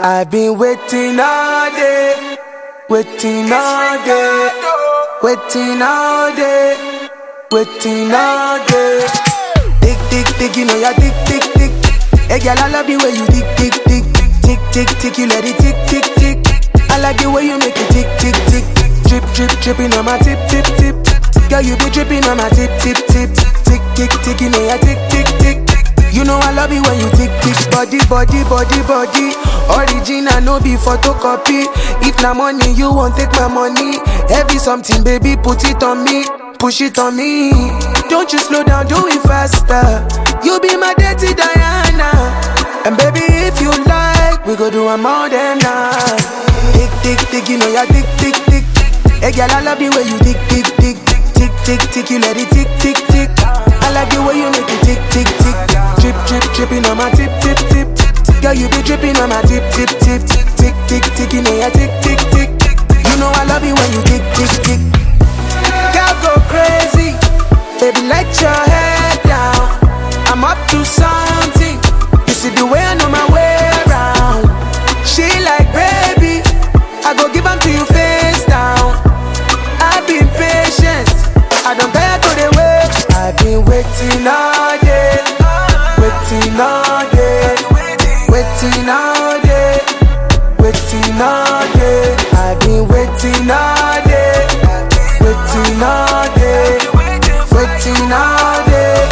I've been waiting all day, waiting all day, waiting all day, waiting all day. Tick, tick, tick, you know you're tick, tick, tick. Hey girl, I love the way you tick, tick, tick. Tick, tick, tick, you let it tick, tick, tick. I like the way you make it tick, tick, tick. Drip, drip, dripping on my tip, tip, tip. Girl, you be dripping on my tip, tip, tip. Tick, tick, tick, you know you're tick, tick, tick. You know I love it when you tick, tick. Body, body, body, body. Original, no be photocopy. If na money, you won't take my money. Heavy something, baby, put it on me. Push it on me. Don't you slow down, do it faster. You be my dirty Diana. And baby, if you like, we go do a more than night. Tick, tick, tick, you know you're tick, tick, tick. Hey girl, I love the way you tick, tick, tick. Tick, tick, tick, you let it tick, tick, tick. I like the way you make it tick, tick, tick. Drip, drip, dripping on my tip, tip, tip. Girl, you be dripping on my tip, tip, tip. Tick, tick, tick, you know you're tick, tick, tick. You know I love it when you tick, tick, tick. Girl, go crazy. Baby, let your head down. I'm up to something. You see the way I know my way around. She like, baby, I go give 'em to you face down. I've been patient, I don't dare to the wait. I've been waiting all day, waiting all day, waiting all day, waiting all day. I've been waiting all day, waiting all day, waiting all day,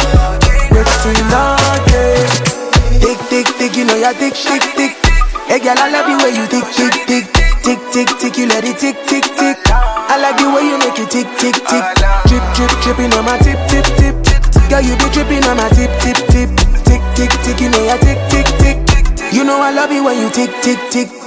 waiting all day. Tick, tick, tick, you know you're tick, tick, tick. Hey girl, I love the way you tick, tick, tick. Tick, tick, tick, you let it tick, tick, tick. I like the way you make it tick, tick, tick. Drip, drip, dripping on my tip, tip, tip. Girl, you be dripping on my tip, tip, tip. Tick, tick, tick, you know you're tick, tick, tick. You know I love it when you tick, tick, tick.